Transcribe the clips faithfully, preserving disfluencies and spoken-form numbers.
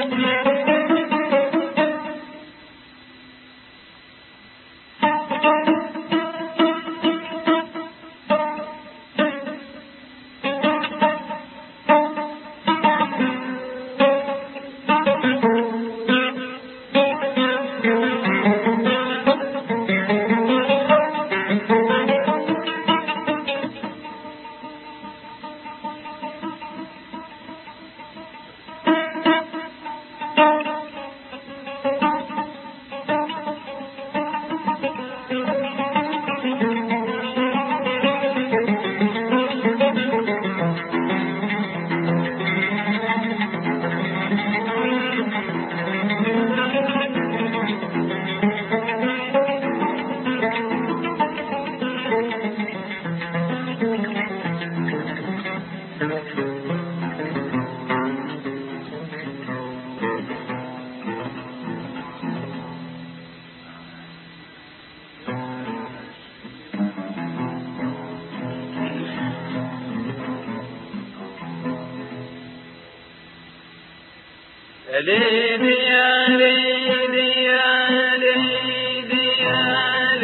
ليلي يا ليلي يا ليلي يا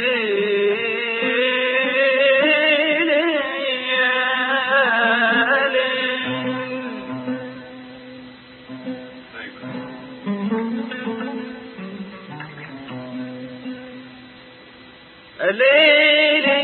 ليلي يا ليلي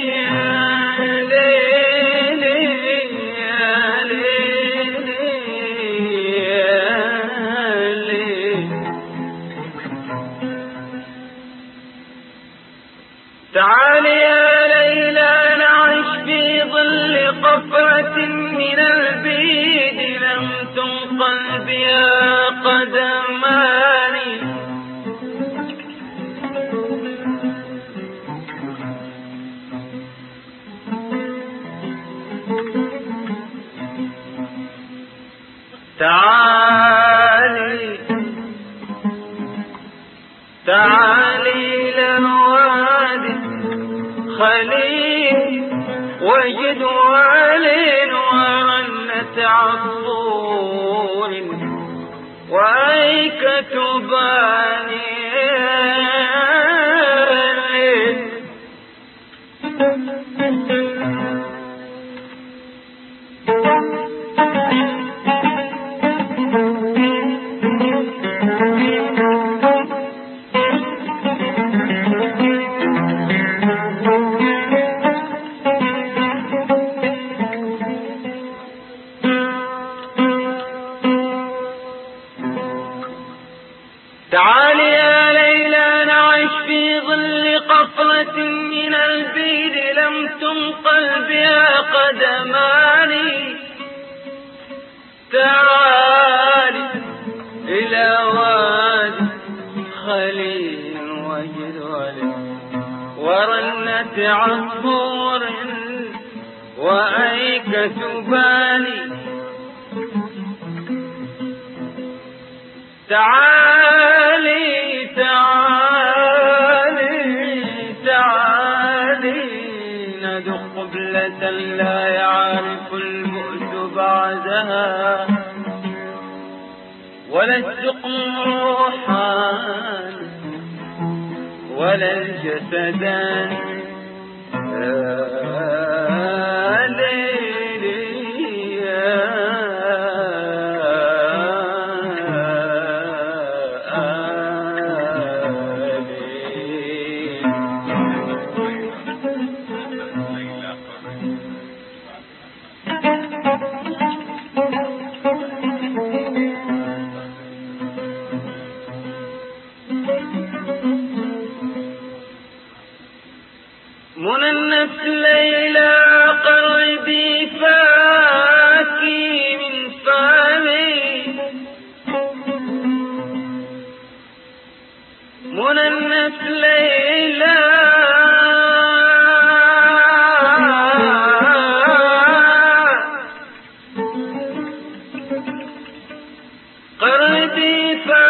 تعالي يا ليلى نعيش في ظل قفرة من البيد لم تنقل بها قدمان تعالي تعالي لنوادي خليل وجد وعلين ورنة عصفور وأيكة باني تعالي يا ليلى نعيش في ظل قفرة من البيد لم تنقل بها قدمان تعالي إلى وادي خليل وجدول ورنة عصفور وأيكة باني تعالي تعالي تعالي ندق قبلة لا يعرف البؤس بعدها ولا السقم روحا ولا الجسدان منى النفس ليلى قربي فاكي من فمي منى النفس ليلى قربي فاكي